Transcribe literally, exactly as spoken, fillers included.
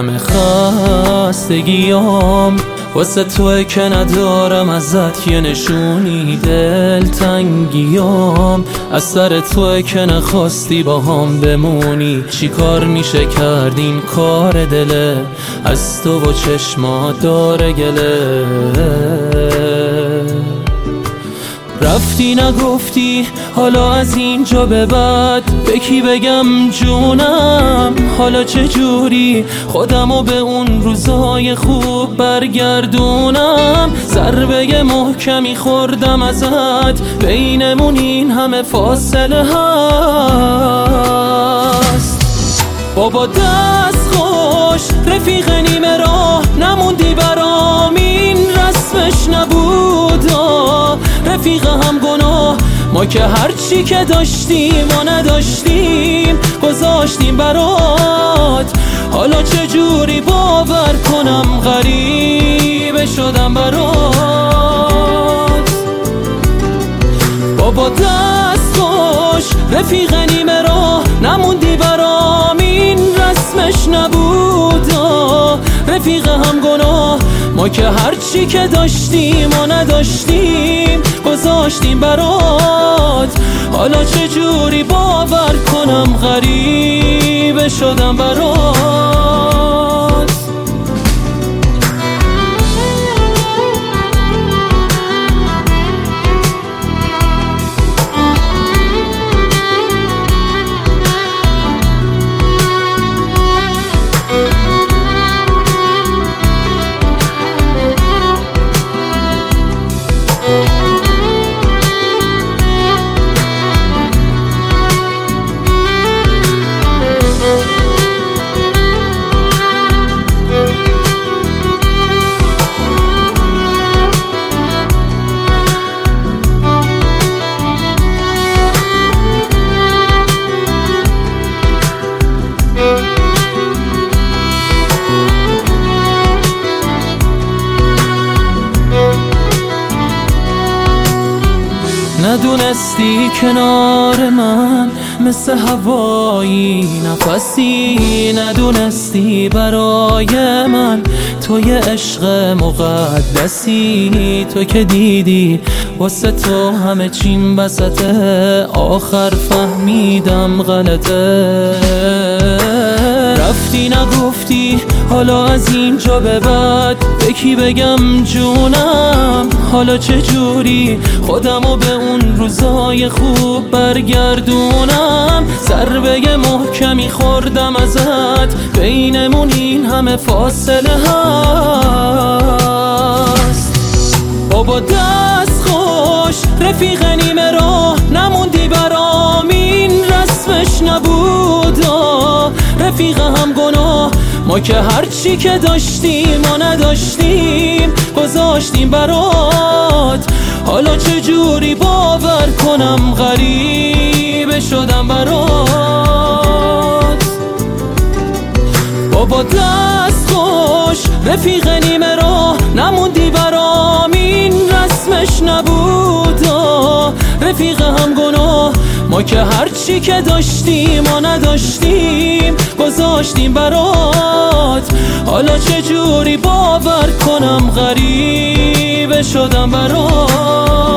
همه خستگیام واسه توی که ندارم ازت یه نشونی، دل تنگیام از سر توی که نخواستی با هم بمونی. چی کار میشه کرد این کار دله، از تو و چشما داره گله. رفتی نگفتی حالا از اینجا به بعد به کی بگم جونم؟ حالا چجوری خودمو به اون روزهای خوب برگردونم؟ ضربه محکمی خوردم ازت، بینمون این همه فاصله هست. بابا دست خوش رفیق نیمه راه نموندی برام، این رسمش نبودا رفیق هم گناه. ما که هرچی که داشتیم و نداشتیم گذاشتیم برات، حالا چجوری باور کنم غریبه شدم برات. بابا دست خوش رفیق نیمه راه نموندی برام، این رسمش نبودا رفیق هم گناه. ما که هرچی که داشتیم و نداشتیم گذاشتیم برات، حالا چجوری باور کنم غریبه شدم برات. ندونستی کنار من مثل هوایی نفسی، ندونستی برای من تو یه عشق مقدسی. تو که دیدی واسه تو همه چیم بسته، آخر فهمیدم غلطه. رفتی نگفتی حالا از اینجا به بعد به کی بگم جونم؟ حالا چجوری خودمو به اون روزای خوب برگردونم؟ ضربه محکمی خوردم ازت، بینمون این همه فاصله هست. بابا دست خوش رفیق نیمه راه نموندی برام، این رسمش نبودا رفیق هم گناه. ما که هرچی که داشتیم و نداشتیم گذاشتیم برات، حالا چجوری باور کنم غریبه شدم برات. بابا دست خوش رفیق نیمه راه نموندی برام، این رسمش نبودا رفیق هم گناه. ما که هرچی که داشتیم و نداشتیم گذاشتیم برات، حالا چجوری باور کنم غریبه شدم برات.